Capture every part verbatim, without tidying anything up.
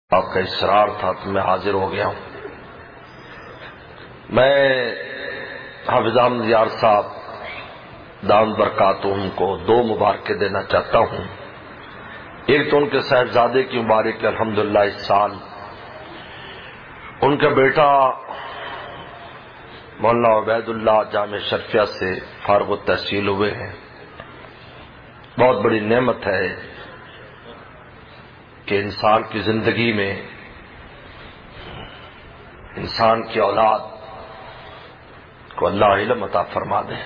آپ کا اصرار تھا تو میں حاضر ہو گیا ہوں۔ میں حافظ احمد یار صاحب دامت برکاتہم کو دو مبارکیں دینا چاہتا ہوں۔ ایک تو ان کے صاحبزادے کی مبارک الحمدللہ اس سال ان کا بیٹا مولانا عبید اللہ جامع شرفیہ سے فارغ التحصیل ہوئے ہیں۔ بہت بڑی نعمت ہے کہ انسان کی زندگی میں انسان کی اولاد کو اللہ علم عطا فرما دے۔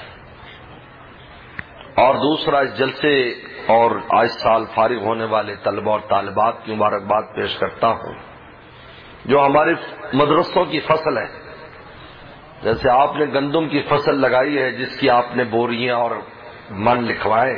اور دوسرا اس جلسے اور آج سال فارغ ہونے والے طلبہ اور طالبات کی مبارکباد پیش کرتا ہوں، جو ہمارے مدرسوں کی فصل ہے۔ جیسے آپ نے گندم کی فصل لگائی ہے جس کی آپ نے بوریاں اور من لکھوائے،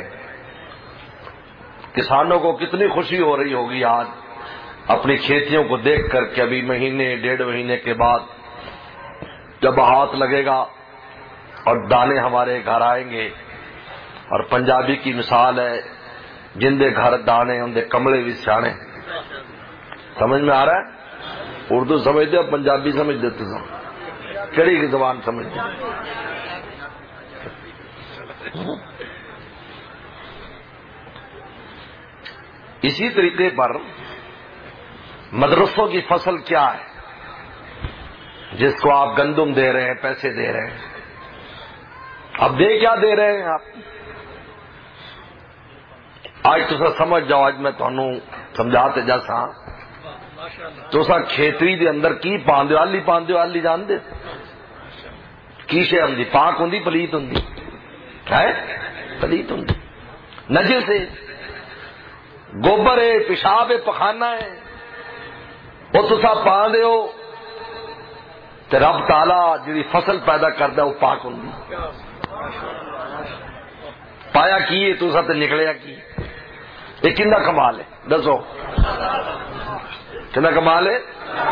کسانوں کو کتنی خوشی ہو رہی ہوگی آج اپنی کھیتیوں کو دیکھ کر کہ ابھی مہینے ڈیڑھ مہینے کے بعد جب ہاتھ لگے گا اور دانے ہمارے گھر آئیں گے۔ اور پنجابی کی مثال ہے، جندے گھر دانے اندے کملے بھی سیانے۔ سمجھ میں آ رہا ہے؟ اردو سمجھتے ہو، پنجابی سمجھ دیتے ہو، کیڑی کی زبان سمجھتے ہو؟ اسی طریقے پر مدرسوں کی فصل کیا ہے جس کو آپ گندم دے رہے ہیں، پیسے دے رہے ہیں؟ اب دے کیا دے رہے ہیں آپ؟ آج تو سا سمجھ جاؤ، آج میں تمہوں سمجھاتے جیسا تو سا کھیتری دے اندر کی پاندے آلی پاندے آلی جان دے کی شے ہوں دی پاک ہوں دی پلیت ہوں دی ہے پلیت ہوں دی نجس ہے، گوبر ہے، پیشاب ہے، پخانہ ہے، وہ تسا پا دے ہو تے رب تعالیٰ جی فصل پیدا کرتا ہے وہ پاک ہوں دی۔ پایا کی ہے تسا تے نکلیا کی؟ یہ کنا کمال ہے؟ دسو کنا کمال ہے؟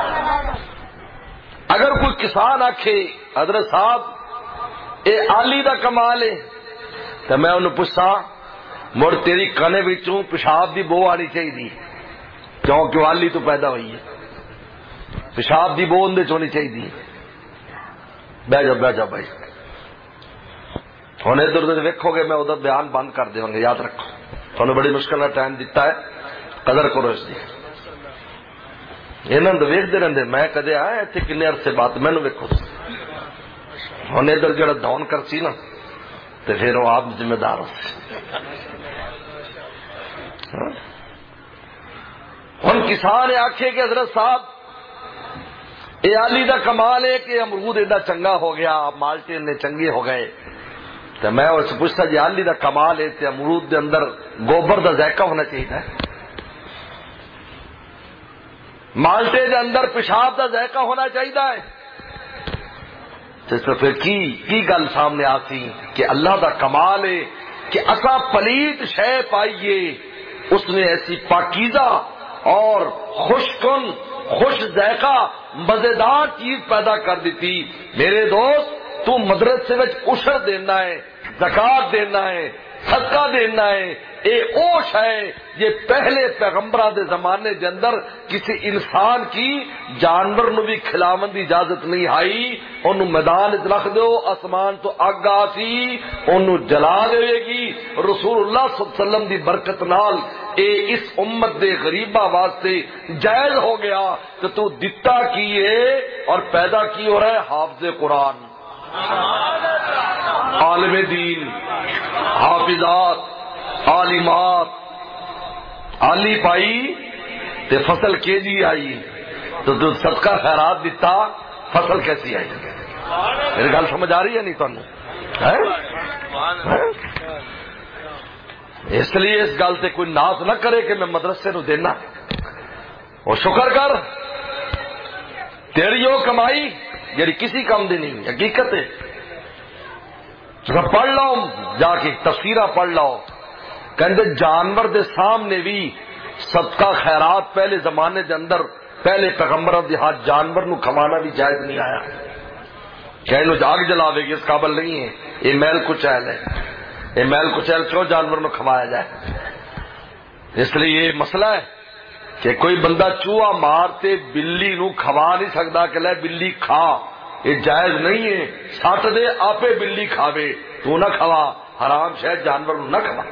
اگر کوئی کسان آکھے حضرت صاحب اے آلی دا کمال ہے تو میں انہوں پوچھا مڑ تیری کنے بچوں پیشاب دی بو آنی چاہیے، کیونکہ وہ آلی تو پیدا ہوئی ہے، پیشاب دی بو اندے چونی چاہیے۔ بہ جاؤ بہ جاؤ بھائی، ہوں ادھر ادھر ویکھو گے میں ادھر بیان بند کر دوں گا، یاد رکھو تمہیں بڑی مشکل کا ٹائم دیتا ہے، قدر کرو اس کی۔ یہاں تو ویکتے رہتے، میں کدے آیا اتنے کنے عرصے بعد مینو ویکو، ہوں ادھر جڑا دون کر سی نا تو پھر وہ آپ ذمہ دار ہو۔ ہوں کسان آخے کہ حضرت صاحب یہ آلی دا کمال ہے کہ امرود ایڈا چنگا ہو گیا، مالٹے نے چنگے ہو گئے، تو میں اس پوچھتا جی آلی دا کمال ہے تے امرود دے اندر گوبر دا ذائقہ ہونا چاہیے، مالٹے دے اندر پیشاب دا ذائقہ ہونا چاہیے، تو پھر کی کی گل سامنے آتی کہ اللہ دا کمال ہے کہ اسا پلیت شے پائیے، اس نے ایسی پاکیزہ اور خوش کن خوش ذائقہ مزیدار چیز پیدا کر دیتی۔ میرے دوست تو مدرسے وچ عشر دینا ہے، زکات دینا ہے، صدقہ دینا ہے، اے اوش ہے یہ پہلے پیغمبرہ دے زمانے دے اندر کسی انسان کی جانور نو بھی کھلاون دی اجازت نہیں آئی، انہوں میدان وچ رکھ دو، آسمان تو اگ آسی انہوں جلا دے گی۔ رسول اللہ صلی اللہ علیہ وسلم دی برکت نال اے اس امت دے غریبہ واسطے جائز ہو گیا کہ تو دتا کیے اور پیدا کی ہو رہا ہے حافظ قرآن، عالم دین، حافظات، عالمات، عالی پائی تے فصل کے جی آئی، تو تو صدقہ خیرات دیتا فصل کیسی آئی؟ میری گل سمجھ آ رہی ہے نہیں تمہیں؟ اس لیے اس گل سے کوئی ناز نہ کرے کہ میں مدرسے نو دینا، وہ شکر کر تیری وہ کمائی جیڑی کسی کام دی نہیں، حقیقت ہے۔ پڑھ لو جا کے تفسیرہ پڑھ لو، کہندے جانور دے سامنے بھی صدقہ خیرات پہلے زمانے دے اندر پہلے پیغمبروں دے ہاتھ جانور نو کھوانا بھی جائز نہیں آیا، کہ انہوں جاگ جلاوے گی اس قابل نہیں ہے، یہ میل کچیل ہے، یہ میل کچیل کیوں جانور نو کھوایا جائے؟ اس لیے یہ مسئلہ ہے کہ کوئی بندہ چوہا مارتے بلی نو کھوا نہیں سکتا کہ لے بلی کھا، یہ جائز نہیں ہے. سٹ دے آپے بلی کھاوے، تو نہ کھوا، حرام شاید جانور نہ کھوا.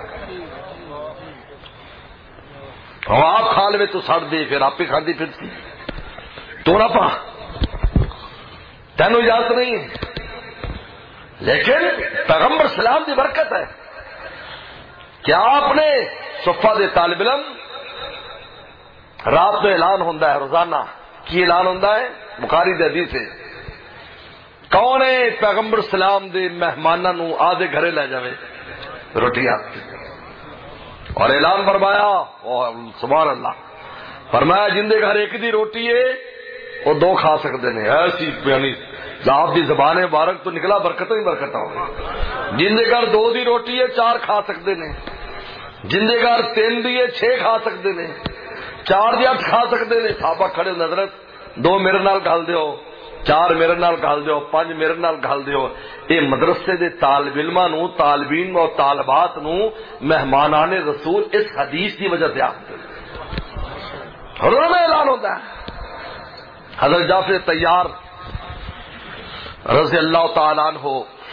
اور آپ کھا لے تو سٹ دے، پھر آپ ہی کھاندی پھرتی تو نہ پا، تینوں اجازت نہیں ہے. لیکن پیغمبر سلام کی برکت ہے کہ آپ نے صفہ دے طالب علم رات میں اعلان ہوتا ہے روزانہ. کی اعلان ہوتا ہے؟ بخاری دی حدیث ہے، کون ہے پیغمبر سلام دے مہماناں نو آدھے گھرے لے جاوے روٹی آپ. اور اعلان فرمایا، سبحان اللہ، فرمایا جن دے گھر ایک دی روٹی ہے وہ دو کھا سکتے ہیں. ایسی یعنی آپ دی زبان مبارک تو نکلا برکت ہی برکت ہو. جن دے گھر دو دی روٹی ہے چار کھا سکتے ہیں، جن دے گھر تین دی ہے چھ کھا سکتے ہیں، چار دی اٹھ کھا سکتے ہیں. صحابہ کھڑے نظرت، دو میرے نال گل دیو، چار میرے نال گل دیو، پانچ میرے نال گل دیو. اے مدرسے دے طالب علماں نو، طالبین اور طالبات نو مہمانان رسول اس حدیث کی وجہ سے آتے حضور میں اعلان ہوتا ہے. حضرت جعفر طیار رضی اللہ تعالیٰ عنہ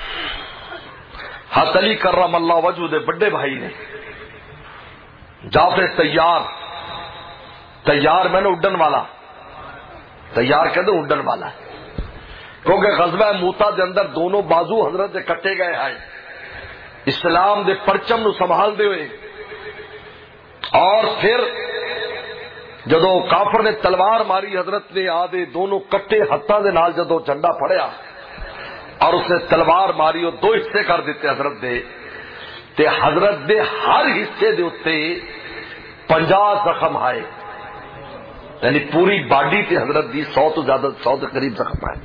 حضرت علی کرم اللہ وجہ دے بڑے بھائی نے. جعفر طیار، طیار میں نے اڈن والا، طیار کہتے اڈن والا ہے، کیونکہ غزوہ موتا دے اندر دونوں بازو حضرت دے کٹے گئے ہیں اسلام دے پرچم نو سنبھال دے ہوئے. اور پھر جدو کافر نے تلوار ماری حضرت نے آدھے دونوں کٹے ہاتھوں دے نال جدو جھنڈا پھڑیا اور اس نے تلوار ماری اور دو حصے کر دیتے حضرت دے، تے حضرت دے ہر حصے دے اتے پنجاہ زخم آئے، یعنی پوری باڈی تے حضرت دی سو تو زیادہ سو کے قریب زخم آئے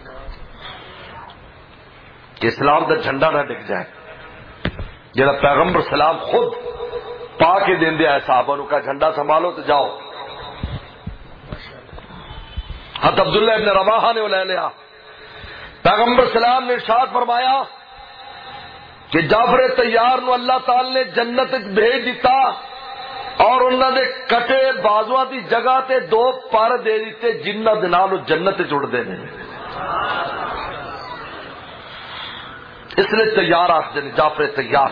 کہ اسلام دا جھنڈا نہ ڈگ جائے. جڑا پیغمبر سلام خود پا کے دین دیا ہے صحابہ نو کا جھنڈا سنبھالو تو جاؤ. حضرت عبداللہ ابن رواحہ نے لے لیا. پیغمبر سلام نے ارشاد فرمایا کہ جعفر طیار نو اللہ تعالی نے جنت بھیج دیتا اور انہوں نے کٹے بازواں دی جگہ تے دو پر دے دیتے جنہ دے نال جنت جڑ دے نے. اس لیے تیار آخر جعفر طیار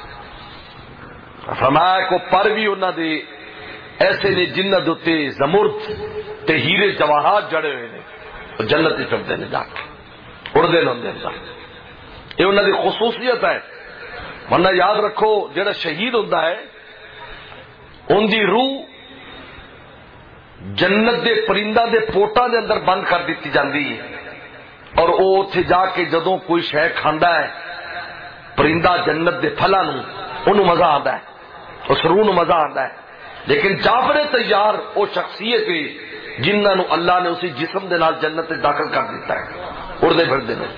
فرمایا کو پر بھی انہوں نے ایسے نے جنہ دے زمرد تے ہیرے جواہرات جڑے ہوئے نے جنت ہی چڑھتے ہیں جا کے اڑتے ہیں. یہ انہوں کی خصوصیت ہے. ورنہ یاد رکھو جڑا شہید ہوتا ہے ان دی روح جنت دے پرندہ دے پوٹاں دے اندر بند کر دیتی جاندی ہے اور وہ اتنے جا کے جدوں کوئی شے کھاندا ہے پرندہ جنت دے پھلاں نوں انہوں مزہ آتا ہے، اس روح نوں مزہ آتا ہے. لیکن جعفر طیار وہ شخصیت ہے جنہاں نوں اللہ نے اسی جسم دے نال جنت تے داخل کر دیتا ہے، اڑدے پھردے نے.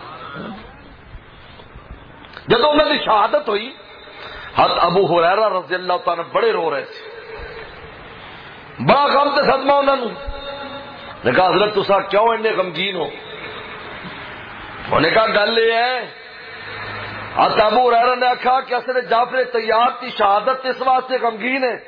جدوں انہاں دی شہادت ہوئی حضرت ابو ہریرہ رضی اللہ تعالیٰ بڑے رو رہے تھے، بڑا غم تے صدمہ انہوں نے کہا حضرت تسا کیوں اتنے غمگین ہو؟ انہوں نے کہا گل یہ ہے حضرت ابو ہریرہ نے کہا کہ اصل جعفر طیار کی شہادت اس واسطے غمگین ہے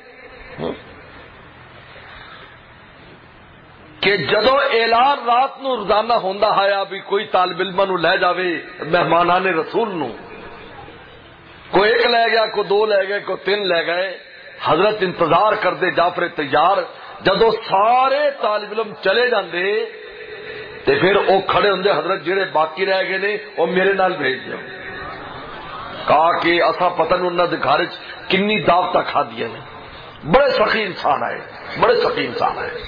کہ جدو اعلان رات نو روزانہ ہوندا ہے بھی کوئی طالب علم نو لے جاوے مہمانان رسول نو، کوئی ایک لے گیا کوئی دو لے گئے کوئی تین لے گئے، حضرت انتظار کرتے جعفر طیار جدو سارے طالب علم چلے جاندے تے پھر وہ کھڑے ہوندے حضرت جڑے باقی رہ گئے نے وہ میرے نال بھیج دیو. کہا کہ اسا پتہ نہیں انہاں دے گھر وچ کنی دعوتاں کھادیاں نے. بڑے سخی انسان آئے، بڑے سخی انسان آئے.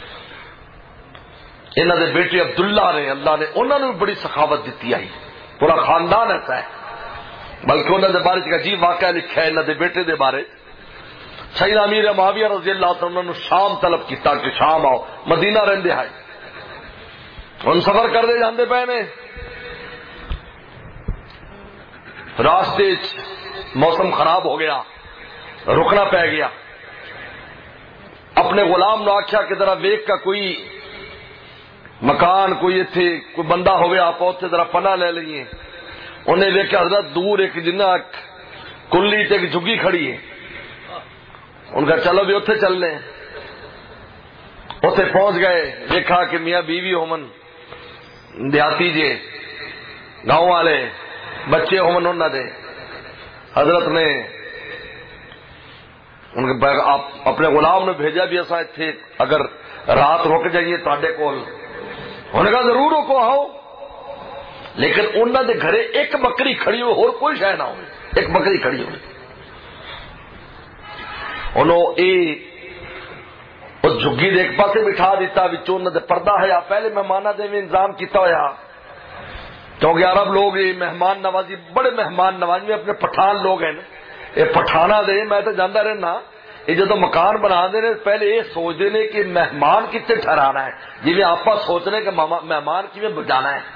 انہاں دے بیٹے عبداللہ نے اللہ نے انہاں نوں بڑی سخاوت دیتی آئی، پورا خاندان ایسا ہے. بلکہ انہوں نے بارے عجیب واقعہ لکھا ہے انہوں نے بیٹے دے بارے. سیدنا امیر معاویہ رضی اللہ عنہ نے شام طلب کیتا کہ شام آؤ، مدینہ رہندے آئے ہن سفر کردے جاندے پے نے. راستے موسم خراب ہو گیا، رکنا پی گیا. اپنے غلام نو آکھیا کہ ذرا ویکھ کا کوئی مکان کوئی ایتھے کوئی بندہ ہوئے آپ اوتھے ذرا پناہ لے لئیے. انہیں دیکھا حضرت دور ایک جنہ کلی تے ایک جھگی کھڑی ہے. ان کا چلو بھی اتنے چلنے. اتنے پہنچ گئے، دیکھا کہ میاں بیوی ہومن دیہاتی جے گاؤں والے بچے ہومن انہوں دے، حضرت نے ان کے آپ اپنے غلام نے بھیجا بھی ایسا اتنے اگر رات رک جائیے تے کول، انہوں نے کہا ضرور رکو آؤ، لیکن انہوں دے گھرے ایک بکری کھڑی ہوئی، اور کوئی شے نہ ہوئی، ایک بکری کھڑی ہوئی۔ انہوں اے اس جھگی دے ایک پاسے بٹھا دیتا، وچوں انہوں دے پردہ ہے، پہلے مہمانہ دے میں انتظام کیتا ہویا، کیونکہ عرب لوگ یہ مہمان نوازی بڑے مہمان نوازی میں اپنے پٹھان لوگ ہیں، یہ پٹھانا دے میں تو جانتا رہنا، یہ جدو مکان بنا دے پہلے یہ سوچتے ہیں کہ مہمان کتنے ٹھہرانا ہے، جی میں آپ سوچ رہے کہ مہمان کیویں بجانا ہے،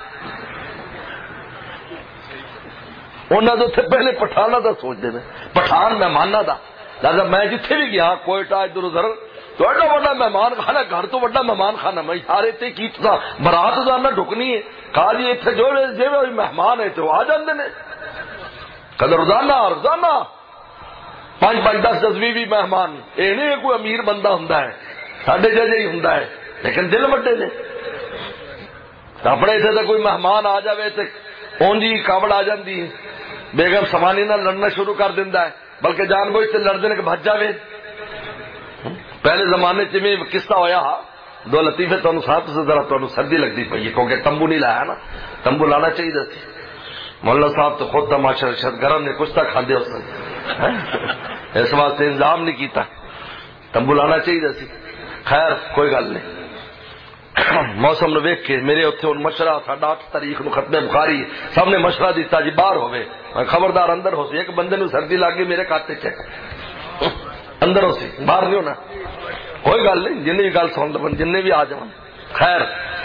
انہوں نے پہلے پٹھانا دا سوچتے ہیں، پٹھان مہمانہ دا، لہٰذا میں جتنے بھی گیا کوئٹہ ادھر ادھر تو ایڈا بڑا مہمان خانہ، گھر تو بڑا مہمان خانہ، میں یار اتنے کی برات جانا ڈھکنی ہے، کہا جی اتنے جو جی مہمان ہے تو آ جاندے نے، کدر روزانہ روزانہ پانچ پانچ دس دس بھی بھی مہمان، یہ نہیں کوئی امیر بندہ ہوں ساڈے جیسے ہی ہوں، لیکن دل وڈے نے، اپنے اتنے تو کوئی مہمان آ جائے تو اونجی کاوڑ آ جاتی ہے، بیگم سمانی نہ لڑنا شروع کر دینا ہے، بلکہ جان بوجھ سے لڑ دے کہ بچ جائے۔ پہلے زمانے چ میں قصہ ہویا دو لطیفے تمہیں ساتھ سے ذرا تمہیں سردی لگتی پی ہے کیونکہ تمبو نہیں لایا نا، تمبو لانا چاہیے سی، مولانا صاحب تو خود تماشا شد گرم نے کچھ تک کھاندے اس نے، اس واسطے انتظام نہیں کیتا، تمبو لانا چاہیے سی۔ خیر کوئی گل نہیں، موسم نو ویکھ کے میرے اتنے ہوں مشورہ ساڈا اٹھ تاریخ نو ختم بخاری سب نے مشورہ دیتا جی باہر ہوئے، خبردار اندر ہو سی، ایک بندے نو سردی لگ گئی میرے کھاتے چ اندر ہو سی، باہر نہیں ہونا، کوئی گل نہیں، جن بھی گل سن لو جن بھی آ جان۔ خیر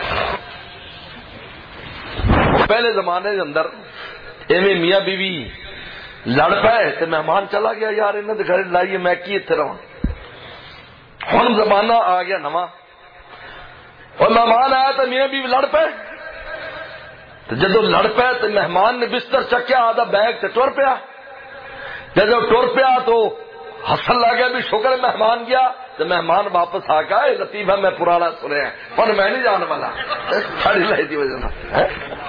پہلے زمانے کے اندر ایویں میاں بیوی لڑ پائے تو مہمان چلا گیا، یار انہوں نے گھر لائیے میں کی اتنے رہا، ہوں زمانہ آ گیا نواں، اور مہمان آیا تو میاں بیوی لڑ پائے، تو جدو لڑ پائے تو مہمان نے بستر چکیا آدھا بیگ سے ٹر پیا، جدو ٹر پیا تو ہسن لگ گیا بھی شکر مہمان گیا، تو مہمان واپس آ گیا لطیفہ میں پرانا سنیا پر میں نہیں جان والا ساڑی لائی تھی وجہ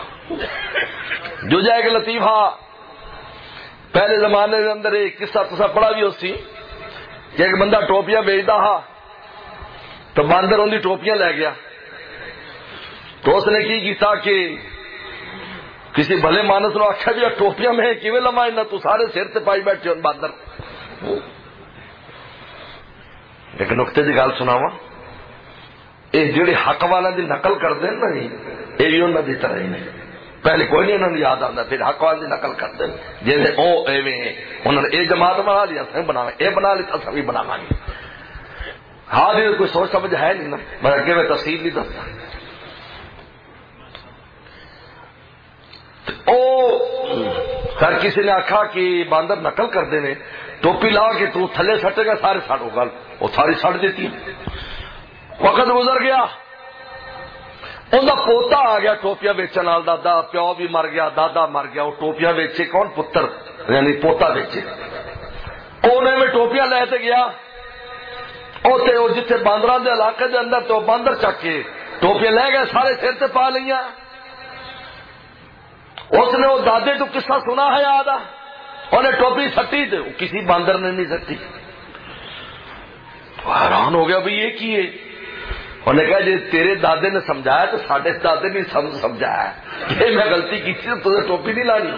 جو جائے کہ لطیفہ پہلے زمانے کے اندر ایک قصہ تصا پڑا بھی اسی کہ ایک بندہ ٹوپیاں بیچتا ہا تو باندر ان کی ٹوپیاں لے گیا، تو اس نے کی کیتا کہ کسی بھلے مانس نے آخیا بھی ٹوپیاں میں کیویں لما نہ تو سارے سر تے پائی بیٹھے ہو باندر، ایک نقطے کی گل سناوا، یہ جڑے حق والا دی نقل کرتے ہیں نا یہ بھی انہوں کی طرح ہی نہیں، پہلے کوئی نہیں انہوں نے یاد آتا، پھر حق والے دی نقل کرتے ہیں جیسے او ایویں انہوں نے یہ جماعت بنا لی اصل بنا یہ بنا لی اصل بھی بنا گے، ہاں جی کوئی سوچ سمجھ ہے نہیں نا، میں اگے میں تفصیل نہیں دستا۔ او سر کسی نے آخا کہ باندر نقل کرتے ہیں ٹوپی لا کے تو تھلے سٹے گا سارے ساڑو گل، وہ ساری سڑ دیتی، وقت گزر گیا، انہوں پوتا آ گیا ٹوپیاں ویچن وال، دادا پیو بھی مر گیا، دادا مر گیا، وہ ٹوپیاں ویچے کون؟ پتر یعنی پوتا ویچے، انہیں میں ٹوپیاں لے تے گیا اوتے وہ جتنے باندر دے علاقے دے اندر تو باندر چک کے ٹوپیاں لے گئے سارے سر تے پا لیا، اس نے وہ دادے تو قصہ سنا ہے یاد آ، انہیں ٹوپی سٹی تو کسی باندر نے نہیں سٹی، حیران ہو گیا بھئی یہ کی ہے، انہیں کہا جی تیرے دادے نے سمجھایا تو ساڈے دادے نے سمجھایا، یہ میں غلطی کی تھی تو ٹوپی نہیں لانی۔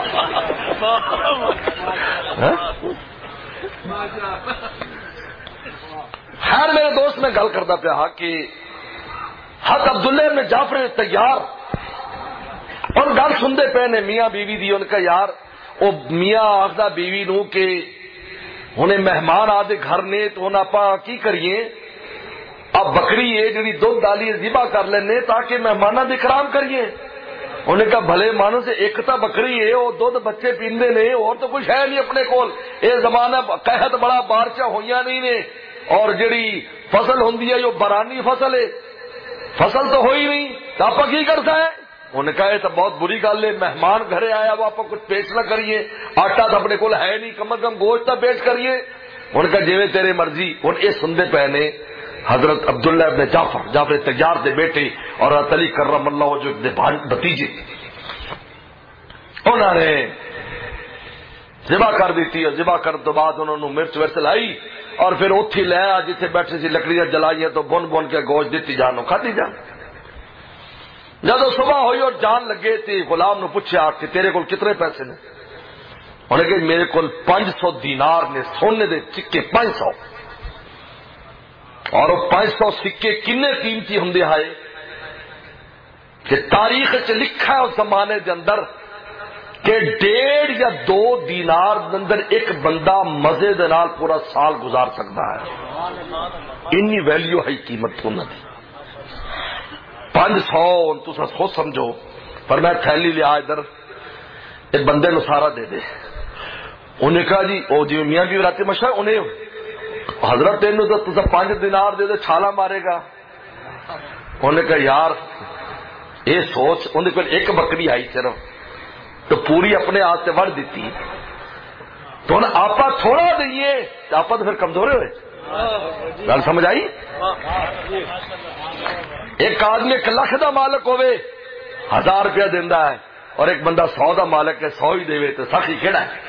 خیر میرے دوست میں گل کرتا پیا کہ حضرت عبداللہ ابن جعفر تیار اور گل سنتے پے نے میاں بیوی دی، ان کا یار وہ میاں آخدا بیوی نو کہ ہن مہمان آدھے گھر نے تو ہن آپاں کی کریے، اب بکری ہے جڑی دودھ ڈالی ذبح کر لینے تاکہ مہماناں دا اکرام کریے، انہیں کہا بھلے مانو سے ایک تا بکری ہے وہ دودھ بچے پیندے نے اور تو کچھ ہے نہیں اپنے کول، یہ زمانہ قحط بڑا بارشاں ہوئیاں نہیں نے، اور جڑی فصل ہوندی ہے جو برانی فصل ہے، فصل تو ہوئی نہیں تو آپ کی کرتا ہے، انہوں نے کہا یہ تو بہت بری گل ہے، مہمان گھرے آیا وہ آپ کچھ پیش نہ کریے، آٹا تو اپنے کول ہے نہیں، کم از کم گوشت نہ پیش کریے، انہوں نے کہا جیویں تیرے مرضی، ہن یہ سنتے پے نے حضرت عبداللہ ابن جعفر جعفر تیار دے بیٹے اور حضرت علی کرم اللہ وجہ دے بھتیجے انہوں نے ذبح کر دیتی ہے. ذبح کرنے تو بعد انہوں نے مرچ ورچ لائی اور پھر اتھی لے آ جتنے بیٹھے سی لکڑیاں جلائیاں تو بن بن کے گوشت دیتی جان کھاتی جان. جب صبح ہوئی اور جان لگے تھی غلام نے پوچھا کہ تیرے کول کتنے پیسے نے؟ انہوں نے کہ میرے کول پانچ سو دینار نے سونے دے سکے پانچ سو. اور وہ پانچ سو سکے کنے قیمتی ہوں ہے کہ تاریخ چ لکھا ہے اس زمانے کے اندر کہ ڈیڑھ یا دو دینار اندر ایک بندہ مزے دے نال پورا سال گزار سکتا ہے. انی ویلیو ہے قیمت تو نہ تھی. پانچ سو تسا خود سمجھو. پر میں تھیلی لیا ادھر ایک بندے نو سارا دے دے. انہیں کہا جی او جی میاں بھی راتے مشورہ انہیں حضرت تینوں تو تسا پانچ دینار دے دے چھالا مارے گا. انہوں نے کہا یار یہ سوچ انہیں کوئی ایک بکری آئی صرف تو پوری اپنے ہاتھ سے وڑ دیتی تو آپ تھوڑا دئیے تو آپ تو پھر کمزورے ہوئے. گل سمجھ آئی؟ ایک آدمی ایک لاکھ دا مالک ہوئے ہزار روپیہ دینا ہے اور ایک بندہ سو دا مالک ہے سو ہی دے تو سخی کہڑا ہے.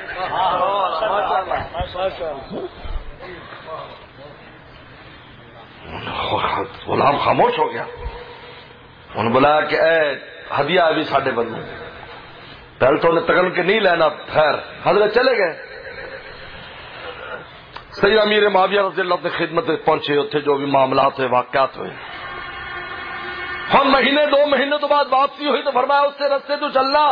غلام خاموش ہو گیا. انہوں نے بولا کہ اے ہدیہ ہے بھی ساڈے بندے. پہلے تو انہیں تگن کے نہیں لینا. خیر حضرت چلے گئے. سید امیر معاویہ رضی اللہ عنہ خدمت پہنچے اتنے جو بھی معاملات ہوئے واقعات ہوئے. ہم مہینے دو مہینے تو بعد واپسی ہوئی تو فرمایا اس سے رستے تو چلنا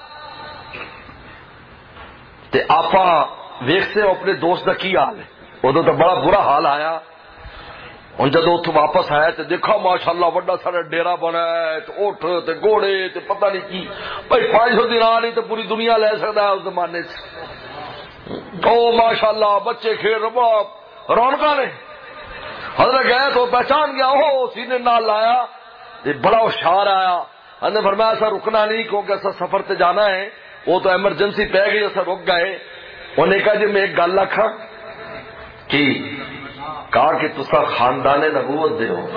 تے آپا ویکھتے اپنے دوست کا کی حال ہے. ادو تو بڑا برا حال آیا. ہوں جدو اتو واپس آیا تو دیکھا ماشاء اللہ وڈا سارا ڈیرا بنا ہے تو اٹھ تے گھوڑے تے پتہ نہیں کی. بھائی پانچ سو دینار نہیں تو پوری دنیا لے سکتا ہے اس زمانے سے. او ماشاء اللہ بچے کھیل رہا رونقاں نے. حضرت گئے تو پہچان گیا وہ سینے نال لایا بڑا ہوشیار آیا. ہم نے فرمایا ایسا رکنا نہیں کیونکہ ایسا سفر تے جانا ہے. وہ تو ایمرجنسی پہ گئی ایسا رک گئے. انہوں نے کہا جی میں ایک گل آکھاں کہ کہا کہ تسا خاندان نبوت دے ہو.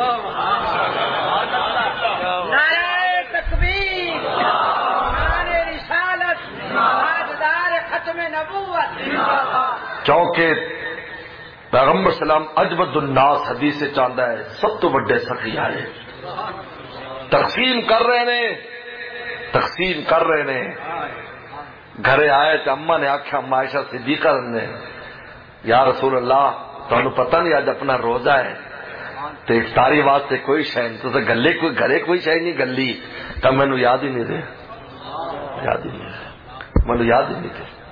نعرہ تکبیر نعرہ رسالت تاجدار ختم نبوت. چونکہ پیغمبر سلام اجود الناس حدیث سے چاہتا ہے سب تو بڑے سخی آئے تقسیم کر رہے نے تقسیم کر رہے نے. گھرے آئے تو اما نے آخیا عائشہ صدیقہ نے یا رسول اللہ تمہیں پتہ نہیں آج اپنا روزہ ہے تو افطاری واسطے کوئی شے نہیں تو گلے کوئی گھرے کوئی شے نہیں گلی تو مینو یاد ہی نہیں رہے یاد ہی نہیں رہے مینو یاد ہی نہیں رہے.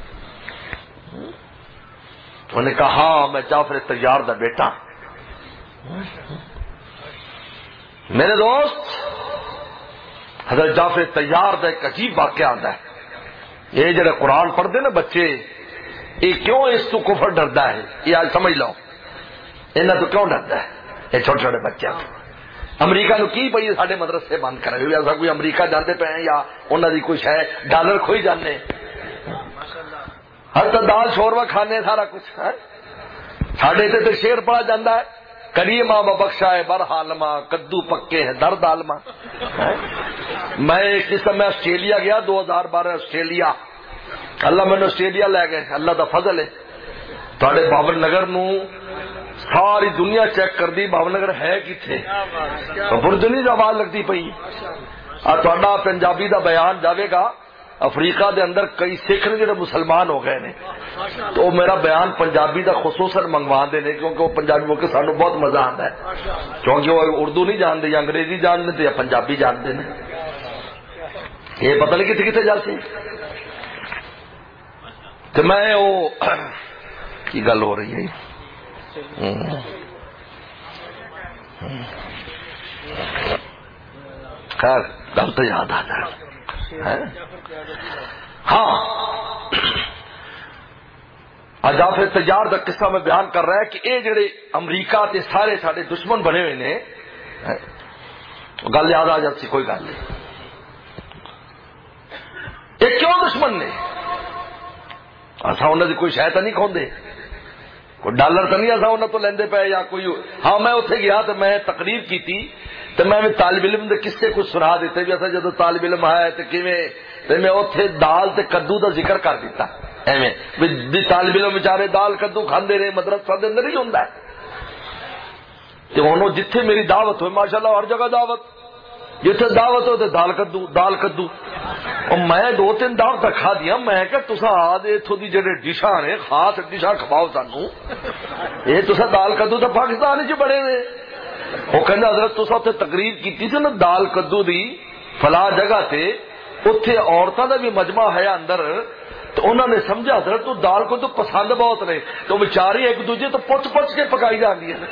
انہوں نے کہا ہاں میں جعفر تیار دا بیٹا. میرے دوست حضرت جعفر تیار دا ایک عجیب واقعہ آتا ہے. یہ جڑے قرآن پڑھتے نا بچے یہ کیوں اس تو کفر ڈردا ہے یہ آج سمجھ لو. انہیں تو کیوں ڈردا ہے یہ چھوٹے چھوٹے بچے. امریکہ نو کی پئی سارے مدرسے بند کرے ایسا کوئی امریکہ جانے پے یا انہوں کی کچھ ہے ڈالر کھوئی جانے ہر تو دال شوروا کھانے سارا کچھ ہے. ساڈے تے شیر پڑا جاتا ہے کریما بخشا ہے بر حالما کدو پکے ہے درد عالما. میں ایک قسم میں آسٹریلیا گیا دو ہزار بارہ آسٹریلیا. اللہ میں نے آسٹریلیا لے گئے اللہ دا فضل ہے. تھوڑے باون نگر نو ساری دنیا چیک کر دی باون نگر ہے کتنے برجنی جو آواز لگتی پئی. تھوڑا پنجابی دا بیان جاوے گا افریقہ دے اندر کئی سکھ نے جڑے مسلمان ہو گئے نے تو میرا بیان پنجابی دا خصوصاً منگوا دے کیونکہ وہ پنجابی میں سانو بہت مزہ آتا ہے کیونکہ وہ اردو نہیں جانتے یا انگریزی جانتے یا پنجابی جانتے ہیں. یہ پتہ نہیں کتنے کتنے جاتے. تو میں وہ کی گل ہو رہی ہے خیر گل تو یاد آ جائے. ہاں جعفر تیار کا قصہ میں بیان کر رہا ہے کہ یہ جڑے امریکہ تے سارے سارے دشمن بنے ہوئے نے گل یاد آ جاتی کوئی گل نہیں. یہ کیوں دشمن نے؟ اصا انہوں نے کوئی شاید نہیں کھوندے کوئی ڈالر تو نہیں ایسا انہوں تو لیندے پے یا کوئی. ہاں میں اتنے گیا تو میں تقریر کی تھی تو میں طالب علم دے کسے کچھ سنا دیتے بھی ایسا جدو طالب علم آیا تو کیویں تو میں اتنے دال تے کدو دا ذکر کر دیتا ایویں بھی طالب علم بیچارے دال کدو کھاندے رہے مدرسہ دے اندر ہی ہوندا ہے. تے ہن جتھے میری دعوت ہوئے ماشاءاللہ ہر جگہ دعوت جتھے دعوت ہو تے دال کدو دال کدو اور میں دو تین دعوت کھا دیا. میں کہ تسا آ دے اتھوں دی جڑے ڈشاں نے خاص ڈشاں کھواؤ سانو یہ تسا دال کدو تو پاکستان وچ بڑے نے. وہ کہندا حضرت تسا تے تقریر کیتی سی نا دال کدو دی فلاں جگہ تے اتھے عورتاں دا بھی مجمع ہے اندر تو انہوں نے سمجھا حضرت تو دال کو تو پسند بہت نے تو بیچاری ایک دوجے تو پچ پچ کے پکائی جاندی ہے.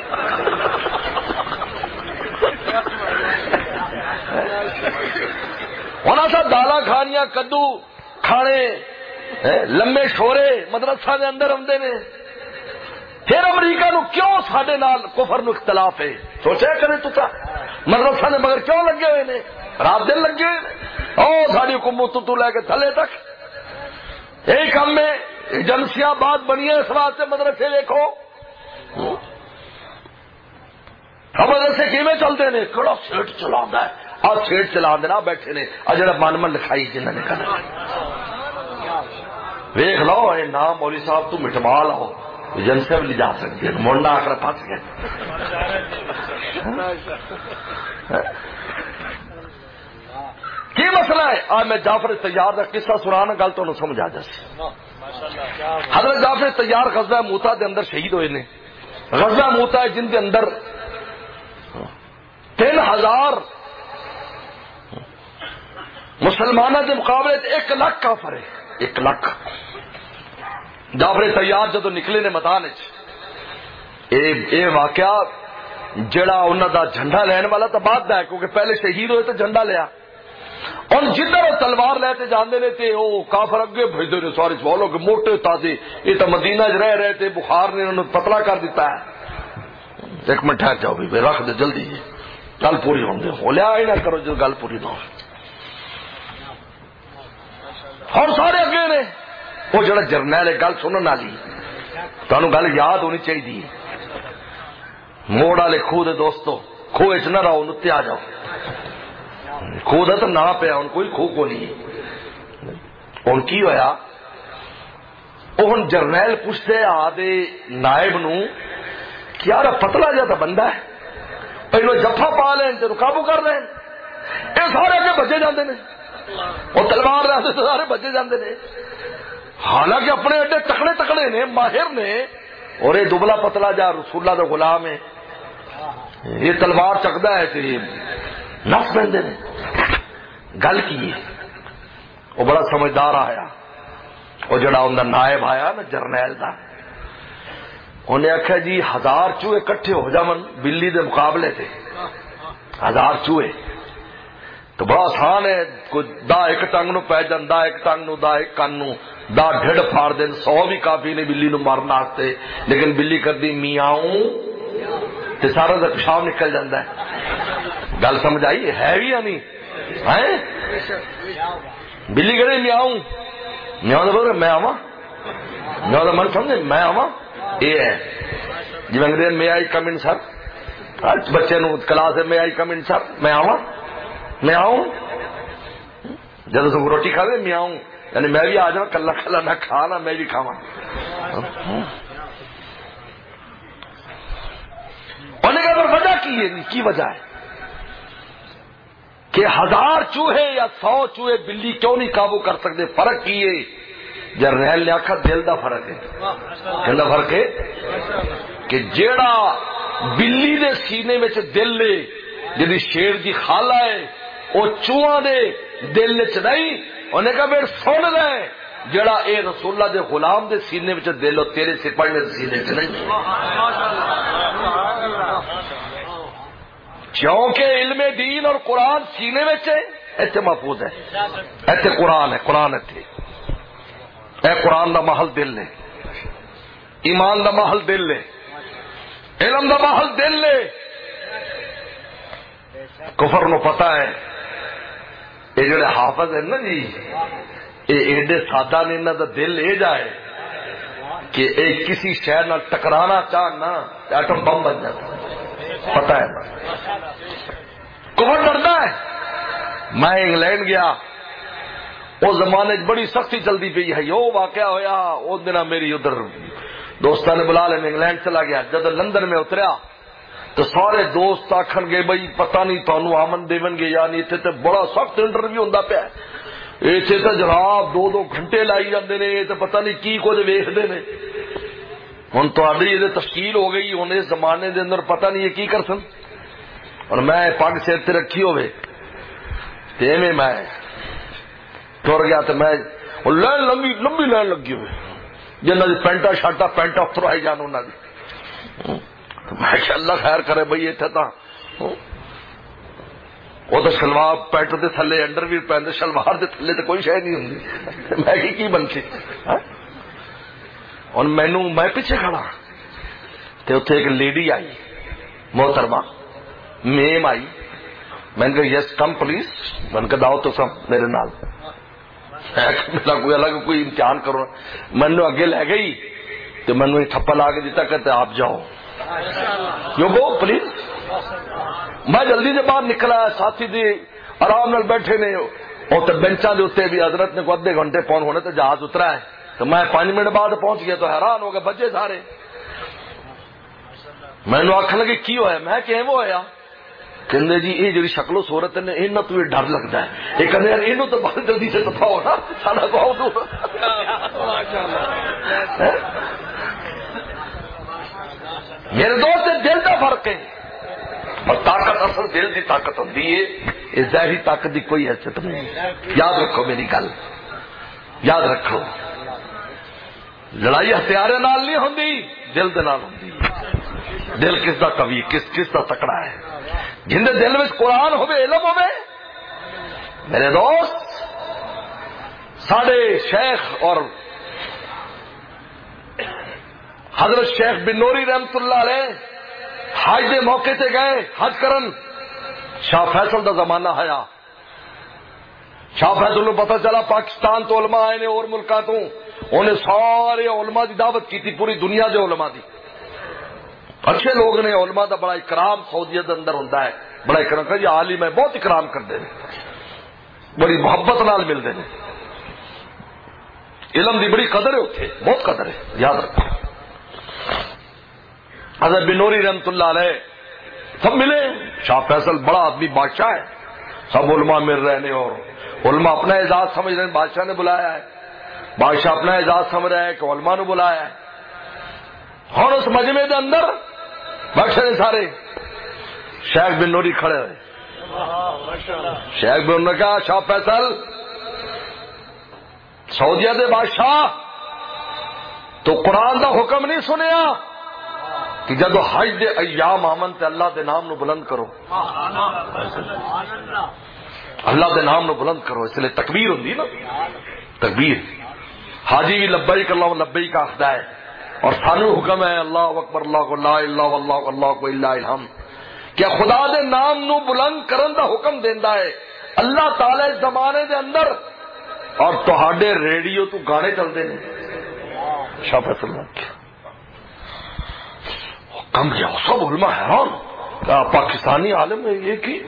ہن اساں دالاں کھانیاں کدو کھانے لمے شورے مدرسہ دے اندر ہوندے نے. پھر امریکہ نو کیوں ساڈے نال کفر نو اختلاف ہے سوچیا کرے تساں مدرسہ نے مگر کیوں لگے ہوئے نے رات دن لگے ہوئے نے او ساری حکومت تو لے کے تھلے تک یہی کام میں ایجنسیاں بات بنی ہیں اس واسطے مدرسے دیکھو مدرسے کیویں چلتے ہیں کڑا سیٹ چلا ہے آ سیٹ چلا دینا بیٹھے نے آ جڑا من من لکھائی جنہوں نے کرنا ویخ لو اے نام مولوی صاحب تو مٹوا لو ایجنسیاں بھی لے جا سکتی ہے مونڈا آکر پھنس گئے. کی مسئلہ ہے آج میں جعفر طیار کا قصہ سنانا گل تو سمجھ آ جائے. حضرت جعفر طیار غزوہ موتا دے اندر شہید ہوئے نے. غزوہ موتا ہے جن کے اندر تین ہزار مسلمانوں کے مقابلے ایک لاکھ کافر ہے ایک لاکھ. جعفر طیار جدو نکلے نے میدان اے واقعہ جڑا انہوں دا جھنڈا لین والا تو بعد دا ہے کیونکہ پہلے شہید ہوئے تو جھنڈا لیا اور جدھر وہ تلوار لے کے جانے نے تے وہ کافر اگے بھیجتے نے سارے سوالوں کے موٹے تازے یہ تو مدینہ چ رہ رہے تھے بخار نے انہوں نے پتلا کر دیتا ہے. ایک منٹ ٹھہر جاؤ بھی رکھ دے جلدی جی گل پوری ہو ہو لیا ہی نہ کرو جو گل پوری نہ ہو. اور سارے اگے نے وہ جڑا جرنیل ہے گل سننے والی تمہیں گل یاد ہونی چاہیے. موڑ والے خوہ دے دوستو خوہ چ نہ رہو نتے آ جاؤ خوہ دا تو نہ پیا ہوں کوئی خوہ کو نہیں. ہوں کی ہویا وہ ہوں جرنیل پوچھتے آدھے نائب نو کہ یار پتلا جا تو بندہ ہے پہلو جفا پا لین تین قابو کر لین یہ سارے اگے بجے جاندے نے وہ تلوار رہتے تو سارے بجے جاندے نے حالانکہ اپنے اڈے تکڑے تکڑے نے ماہر نے اور یہ دبلا پتلا جا رسول اللہ دا غلام ہے یہ تلوار چکتا ہے تو نس پہنتے نے. گل کی وہ بڑا سمجھدار آیا وہ جڑا اندر نائب آیا نا جرنیل دا انہیں آخیا جی ہزار چوہے کٹھے ہو جاون بلی دے مقابلے تھے ہزار چوہے تو بڑا آسان ہے کوئی دا ایک ٹنگ نو پی جان دا ایک ٹنگ نو دا ایک کن نو دا ڈھڑ پھاڑ دین سو بھی کافی نے بلی نو مارنا آستے لیکن بلی کر دی میاؤں تے سارا دا پیشاب نکل جاندہ ہے. گل سمجھ آئی ہے بھی یا نہیں ہے بلی کہے میاؤں میاؤں تو بول رہے میں آواں میاؤں تو من سمجھے میں آواں یہ ہے جی انگریز میں آئی کم ان سر بچے نو کلاس میں آئی کم ان سر میں آواں میں آؤں جب تم روٹی کھا دے میں آؤں یعنی میں بھی آ جاؤں کلا کلا نہ کھانا میں بھی کھاواں. انہوں نے کہا وجہ کی ہے کی وجہ ہے کہ ہزار چوہے یا سو چوہے بلی کیوں نہیں قابو کر سکتے فرق کی ہے. جرنیل نے آخا دل دا فرق ہے دل دا فرق ہے کہ جیڑا بلی دے سینے میں دل لے جی شیر دی خالہ ہے وہ چوہاں دے دل چ نہیں. انہیں کہا پھر سن لے جڑا اے رسول اللہ دے غلام دے سینے میں دل ہو تیرے سپاہی دے سینے چ نہیں. کیونکہ علم دین اور قرآن سینے میں ایتھے محفوظ ہے ایتھے قرآن ہے قرآن ایتھے اے قرآن دا محل دل لے ایمان دا محل دل لے علم دا محل دل لے. کفر نو پتہ ہے یہ جڑے حافظ ہیں نا جی یہ ایڈے سادہ نے انہاں دا دل لے جائے کہ ایک کسی شہر نہ ٹکرانا چاہنا ایٹم بم بن جاتا، پتہ ہے نا، کون ڈرتا ہے؟ میں انگلینڈ گیا، اس زمانے بڑی سختی چلتی پی ہے، وہ واقعہ ہویا اس دن میری ادھر دوستوں نے بلا لے، میں انگلینڈ چلا گیا، جب لندن میں اتریا تو سارے دوست آخن گے بھائی پتہ نہیں تمہیں آمن دون گے یا نہیں، اتنے تو بڑا سخت انٹرویو ہوں پیا، اتنے تو جناب دو دو گھنٹے لائی جاتے ہیں، یہ تو پتہ نہیں کی کچھ ویختے ہیں۔ ہوں تاری یہ تشکیل ہو گئی، ہوں اس زمانے دے اندر پتہ نہیں یہ کی کر سن، اور میں پگ سر تے رکھی ہوئے تے میں میں ٹر گیا تو میں لائن لمبی لمبی لائن لگی ہوئی جنہوں نے پینٹا شرٹا پینٹ افسر آئی جان انہوں نے، میں کہ اللہ خیر کرے بھائی اتنے تو وہ تو شلوار پینٹ کے تھلے انڈر ویئر پہنتے، شلوار کے تھلے تو کوئی شے نہیں ہوں، میں کی بنتی اور مینو میں پیچھے کھڑا تو اتنے ایک لیڈی آئی محترمہ میم آئی، میں نے کہا یس کم پلیز، میں نے کہا داؤ تو سب میرے نال، میرا کوئی الگ کوئی امتحان کرو، مینو اگے لے گئی تو مینو تھپا لا کے دیتا کہتے آپ جاؤ یو گو پلیز۔ میں جلدی سے باہر نکلا، ساتھی دی آرام نال بیٹھے نے، اور بینچاں دے اتنے بھی حضرت نے کو ادھے گھنٹے پون ہونے تو جہاز اترا ہے، تو میں پانچ منٹ بعد پہنچ گیا تو حیران ہو گیا بچے سارے، میں نے آخر لگے کی ہوا، میں کہ وہ ہوا کہ جی یہ جی شکل و صورت نے یہاں تو ڈر لگتا ہے، یہ کہتے یار یہ تو بہت جلدی سے دفاع ہونا سارا بہت میرے دوست دل کا فرق ہے، اور طاقت اصل دل کی طاقت ہوتی ہے، یہ ظاہری طاقت کی کوئی حیثیت نہیں، یاد رکھو میری گل، یاد رکھو لڑائی ہتھیارے نال نہیں ہوندی، دل دے نال ہوندی، دل کس دا قوی کس کس دا تکڑا ہے، جن دے دل میں قرآن ہوئے علم ہوئے۔ میرے دوست ساڑھے شیخ اور حضرت شیخ بن نوری رحمت اللہ علیہ حج دے موقع تے گئے حج کرن، شاہ فیصل دا زمانہ آیا، شاہ فیصل کو پتہ چلا پاکستان تو علماء آئے نے اور ملکاں تو، انہیں سارے علماء دی دعوت کی تھی، پوری دنیا دے علماء دی، اچھے لوگ نے، علماء دا بڑا اکرام سعودیت دے اندر ہوندا ہے، بڑا اکرام کہ عالم ہے بہت اکرام کرتے ہیں، بڑی محبت نال ملتے ہیں، علم دی بڑی قدر ہے اتنے، بہت قدر ہے، یاد رکھو۔ حضرت بن نوری رحمت اللہ علیہ سب ملے، شاہ فیصل بڑا آدمی بادشاہ ہے، سب علماء مل رہے ہیں، اور علماء اپنا اعزاز سمجھ رہے ہیں، بادشاہ نے بلایا ہے، بادشاہ اپنا اعزاز سمجھ رہا ہے کہ علماء نے بلایا ہے، اور اس مجمع دے اندر بیٹھے نے سارے، شیخ بن نوری کھڑے ہوئے، شیخ بن نوری نے کہا شاہ فیصل سعودیہ دے بادشاہ تو قرآن دا حکم نہیں سنیا کہ جدو حج دے ایام آمن تے اللہ دے نام نو بلند کرو، اللہ دے نام نو بلند کرو، اس لیے تکبیر ہوندی نا، تکبیر، حاجی بھی لبیک اللہ لبیک آخدا ہے، اور سانو حکم ہے اللہ اکبر اللہ لا الہ الا اللہ اللہ کو الا الہم، کیا خدا دے نام نو بلند کرن دا حکم دیندا ہے اللہ تعالی اس زمانے دے اندر، اور تہاڈے ریڈیو تو گانے چلتے ہیں، شاہ فیصل نے کم کیا، سب علماء حیران، پاکستانی عالم ہے یہ کی،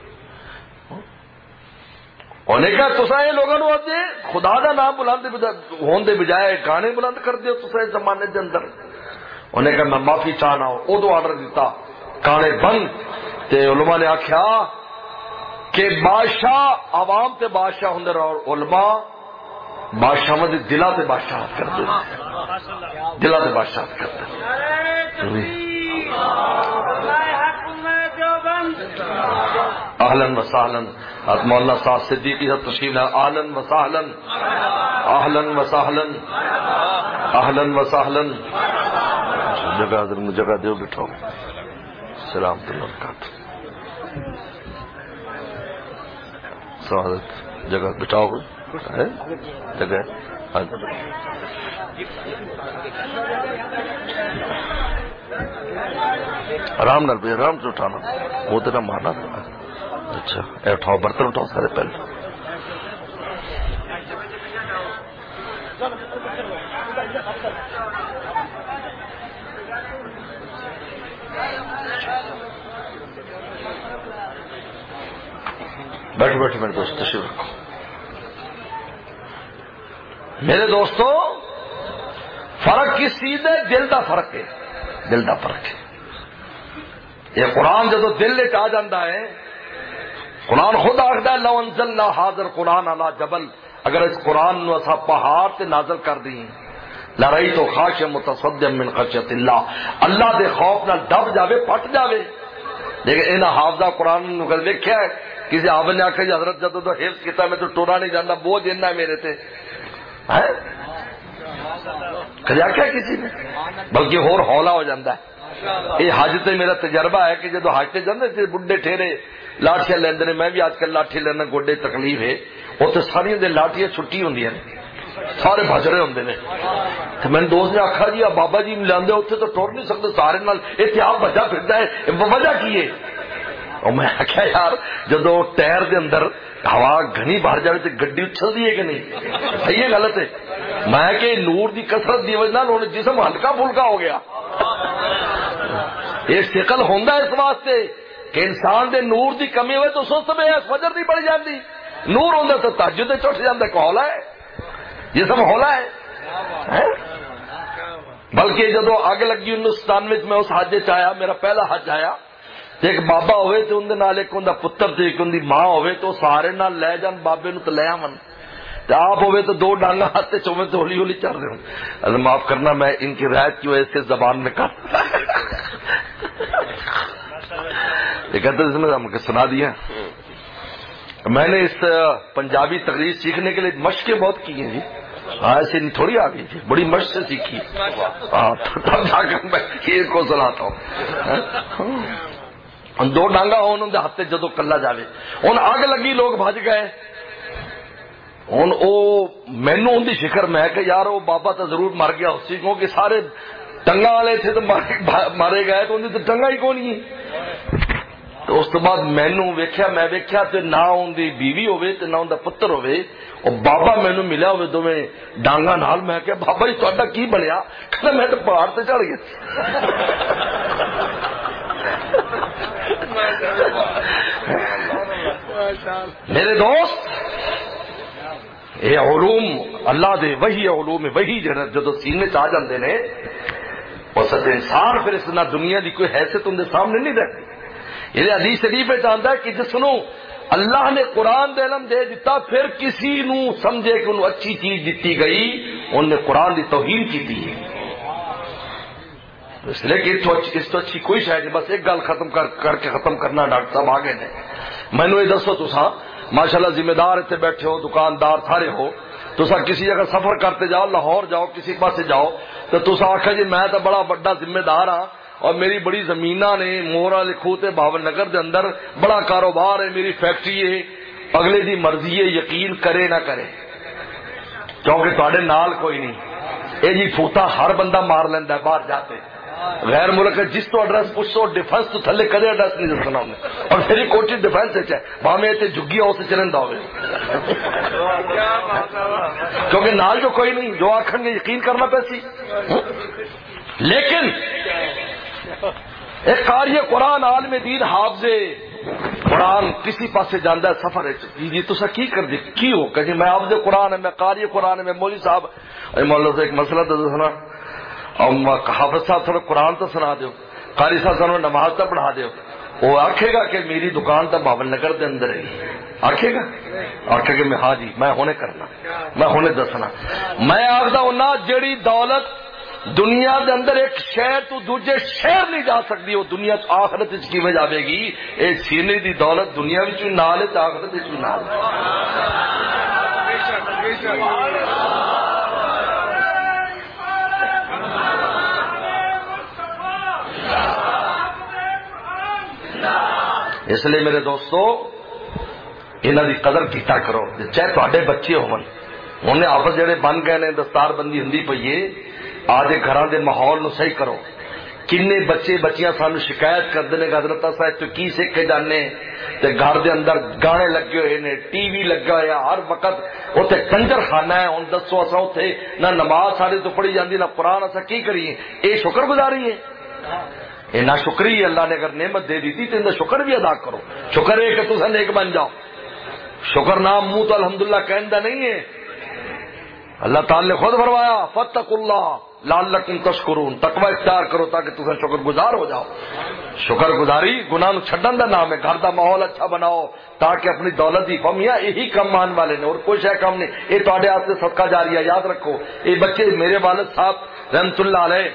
انہیں کہا تسا یہ لوگوں نے آج خدا دا نام بلند ہون دے بجائے گانے بلند کر دیو تسا اس زمانے دے اندر، انہیں کہا میں معافی چاہنا ہوں، ادو آرڈر دیتا گانے بند، تے علماء نے آخیا کہ بادشاہ عوام تے بادشاہ ہوں اور علماء بادشاہ مدد دلہ تے بادشاہ کرتے ہیں، دلہ تے بادشاہ کرتے ہیں۔ اہلن و سہلن مولانا صاحب صدیقی صاحب تشریف لائے، اہلن و سہلن اہلن و سہلن اہلن و سہلن، جگہ جگہ دیو بٹھاؤ، سلام اللہ وبرکاتہ، سعادت جگہ بٹھاؤ جگہ آرام نال بھی آرام سے اٹھانا، وہ تو نہ مارنا، اچھا اے اٹھاؤ برتن اٹھاؤ سارے پہلے، بیٹھ بیٹھ میرے دوست تشریف رکھو. میرے دوستو فرق کس چیز ہے؟ دل دا فرق ہے. دل دا فرق ہے. یہ قرآن جدو دل وچ آ جاندا ہے، قرآن خود آخدا ہے لو انزلنا حاضر قرآن علی جبل، اگر اس قرآن نو اسا پہاڑ تے نازل کر دیں لرأیت خاشعا متصدعا من خشیۃ اللہ، اللہ دے خوف نال دب جاوے، پھٹ جاوے. لیکن انہاں حافظہ قرآن نو کل ویکھیا ہے کسی حافظ نے آخیا جی حضرت جدو تو حفظ کیتا میں تو ٹورا نہیں جاندا، بوجھ اتنا ہے میرے تے ہے، کدی آخیا کسی نے؟ بلکہ ہور ہولا ہو جاندا ہے. یہ حج تے میرا تجربہ ہے کہ جدو حج تے جاندے تے بڈھے ٹھہرے لاٹیاں لیندے نے، میں بھی آج کل لاٹھی لینا گوڈے تکلیف ہے، اتنے ساری دے لاٹیاں چھٹی ہوندیاں نے، سارے بھج رہے ہوندے نے. تے میں دوست نے آخا جی بابا جی لاندے اتنے تو ٹر نہیں سکتے سارے نال، اتنے آپ بجا پھردا ہے، وجہ کی ہے؟ اور میں آخیا یار جدو ٹائر دے اندر ہوا گھنی باہر جائے تو گڈی اچھلتی ہے کہ نہیں؟ صحیح ہے غلط ہے؟ میں کہ نور دی کثرت دی وجہ نال جسم ہلکا پھلکا ہو گیا. یہ شکل ہوندا اس واسطے کہ انسان دے نور دی کمی ہوئے تو سست میں فجر دی بڑھ جاندی، نور ہوندا تو تہجد تے چٹ جاندا. ہولا ہے جسم ہولا ہے. بلکہ جدو اگ لگی انیس سو ستانوے میں اس حج چ آیا، میرا پہلا حج آیا، ایک بابا ہوئے تو اندر نال ایک اندر پتر تے ایک اندی ماں ہوئے تو سارے نال لے جان بابے نو تے لے آون، تے آپ ہوئے تو دو ڈانگا ہاتھ چومے تو ہولی ہولی چل رہے ہوں. اللہ معاف کرنا میں ان کی رعایت کی وجہ سے زبان میں کر یہ کہتے ہیں سنا دیا. میں نے اس پنجابی تقریر سیکھنے کے لیے مشقیں بہت کی ہیں جی، ہاں ایسے نہیں تھوڑی آ گئی تھی، بڑی مشق سے سیکھی. ہاں تب جا کر میں یہ کو سناتا ہوں. دو ڈانگا ہوں دے ہاتھ جدو کلا جاوے، ہوں اگ لگی لوگ بھج گئے. ہوں او مینو ان دی فکر میں کہ یار وہ بابا تو ضرور مر گیا اسی کو کہ سارے ٹنگا والے تھے تو مارے گئے تو ان دی ٹنگا ہی کون ہی. تو اس بعد مینو ویکھیا میں ویکھیا تے نہ ان دی بیوی ہوئے تے نہ ان دا پتر ہوئے، اور بابا مینو ملیا ہوئے دوویں ڈانگا نال. میں کہ بابا جی تہاڈا کی بنیا؟ کہندا میں تو پہاڑ تے چڑھ گیا. میرے دوست یہ علوم اللہ دے وہی علوم وہی جدو سینے چ آ جاندے نے اس انسان پھر اس نہ دنیا دی کوئی حیثیت ان دے سامنے نہیں رہتی. یہ حدیث شریف میں چاہتا ہے کہ جس نو اللہ نے قرآن دے علم دے دیتا پھر کسی نو سمجھے کہ انہوں اچھی چیز دیتی گئی انہوں نے قرآن دی توہین کی دی ہے. اس لیے کہ اس تو اچھی کوئی شاید نہیں. بس ایک گل ختم کر کر کے ختم کرنا ڈاکٹر صاحب آگے نے مینو یہ دسو تسا ماشاءاللہ ذمہ دار اتنے بیٹھے ہو، دکاندار سارے ہو، تسا کسی جگہ سفر کرتے جاؤ، لاہور جاؤ کسی پاسے جاؤ تو تسا آخا جی میں تو بڑا بڑا ذمہ دار ہاں اور میری بڑی زمیناں نے مورا لکھو تے باون نگر دے اندر بڑا کاروبار ہے، میری فیکٹری ہے. اگلے دی مرضی ہے، یقین کرے نہ کرے کیونکہ تواڈے نال کوئی نہیں. اے جی پھوتا ہر بندہ مار لیندا ہے باہر جاتے غیر ملک جس تو ایڈریس پوچھو ڈیفنس تو تھلے کدے ایڈریس نہیں دسنا انہیں، اور میری کوٹھی ڈیفنس ہے باویں تے جھگی ہو سے چرندا ہوئے کیونکہ نال جو کوئی نہیں جو آکھن گے یقین کرنا پیسی. لیکن ایک قاری قرآن عالم دین حافظ قرآن کسی پاسے جاندہ ہے سفر ہے جی جی تسا کی کر دی کی ہو کہ جی میں حافظ قرآن ہے، میں قاری قرآن ہے، میں مولوی صاحب مولانا سے ایک مسئلہ تو سنا اور حافظ صاحب تھوڑا قرآن تو سنا دیو، قاری صاحب تھوڑا نماز تو پڑھا دیو. وہ آکھے گا کہ میری دکان تو باون نگر دے اندر ہے، آکھے گا آکھے گا میں ہاں جی میں ہونے کرنا میں ہونے دسنا. میں آخدا ہونا جیڑی دولت دنیا دے اندر ایک شہر تو دوجے شہر نہیں جا سکتی وہ دنیا آخرت وچ کیویں جاوے گی؟ اے سینے دی دولت دنیا وچ وی نال ہے تے آخرت وچ وی نال ہے. اس لیے میرے دوستو انہاں دی قدر کیتا کرو، چاہے تواڈے بچے ہون انہیں آپس جڑے بن گئے نے دستار بندی ہوندی پئی ہے آج گھراں دے ماحول نو صحیح کرو. کنے بچے بچیاں سانو شکایت کردے نے کہ حضرت صاحب تو کی سیکھ کے جانے تے گھر دے اندر گانے لگے ہوئے نے، ٹی وی لگا ہوا ہر وقت اوتھے کنجر خانہ ہے. ہن دسو اساں اوتھے نہ نماز ساڈے تو پڑھی جاندی نہ قرآن، اساں کی کریے؟ اے شکر گزاری ہے؟ اے نہ شکری ہے. اللہ نے اگر نعمت دے دیتی تو ان دا شکر بھی ادا کرو. شکر ہے کہ تساں نیک بن جاؤ. شکر نام منہ تو الحمدللہ کہندہ نہیں ہے. اللہ تعالی نے خود فرمایا فاتقوا اللہ لعلکم تشکرون، تقوی اختیار کرو تاکہ تم شکر گزار ہو جاؤ. شکر گزاری گناہ نو چھڈن دا نام ہے. گھر دا ماحول اچھا بناؤ تاکہ اپنی دولت دی فہمیا یہی کم مان والے نے اور کوئی شے کم نہیں. یہ تواڈے واسطے صدقہ جاریہ یاد رکھو. یہ بچے میرے والد صاحب رحمت اللہ علیہ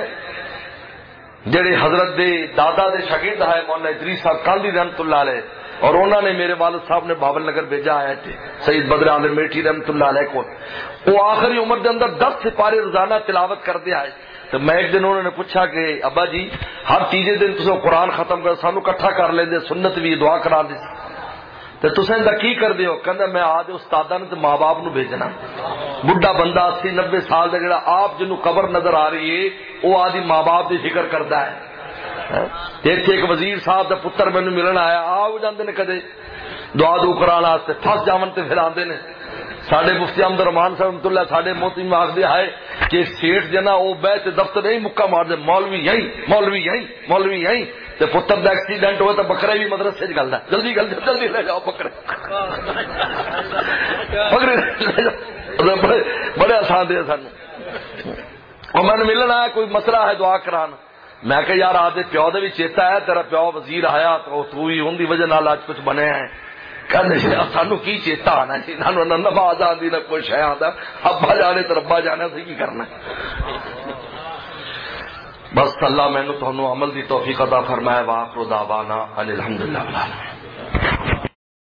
جڑے حضرت دے دادا دے شاگرد ہے مولانا ادریس صاحب کاندھی رحمت اللہ علیہ، اور انہوں نے میرے والد صاحب نے بابل نگر بھیجا ہے تھے سید بدر عالم میٹھی رحمت اللہ علیہ کو. وہ آخری عمر کے اندر دس سپارے روزانہ تلاوت کر دیا ہے. تو میں ایک دن انہوں نے پوچھا کہ ابا جی ہر تیجے دن تسے قرآن ختم کر سانو کٹھا کر لیندے سنت بھی دعا کرا دی تے تسے اندا کی کر دیو؟ کہندا میں آج استاداں تے ماں باپ نو بھیجنا. بڈھا بندہ اسی نبے سال دا جڑا آپ جنوں قبر نظر آ رہی ہے وہ آدھی ماں باپ دی فکر کردا ہے. اتنے ایک وزیر صاحب دا پتر مینوں ملن آیا، آ جاندے نے کدے دعا دو کران واسطے پھس جاون تے پھر آندے نے. ساڈے مفتی احمد رحمان صاحب رحمۃ اللہ ساڈے موتی میں آخدے ہے کہ سیٹھ جنا وہ بہ تے دفتر نہیں مکہ مار دے مولوی یہیں مولوی یہیں مولوی یہیں. تے پتر دا ایکسیڈنٹ ہوئے تو بکرا بھی مدرسے چ گلدا جلدی گل جلدی لے جاؤ بکرے بکرے لے جاؤ. بڑے بڑے آسان دے سن. اور میں نے ملن آیا کوئی مسئلہ ہے دعا کران. میں کہ یار آدھے پیو دے بھی چیتا ہے تیرا پیو وزیر آیا تو تو ہی ان دی وجہ نال اج کچھ بنے ہیں. کہنے سانو کی چیتا آنا جی سانو نہ نماز آندی نہ کوئی شے آندا. ابا جانے تو ربا جانے سی کی کرنا. بس اللہ میں نے تانوں عمل دی توفیق عطا فرمائے. واخر دعوانا ان الحمدللہ.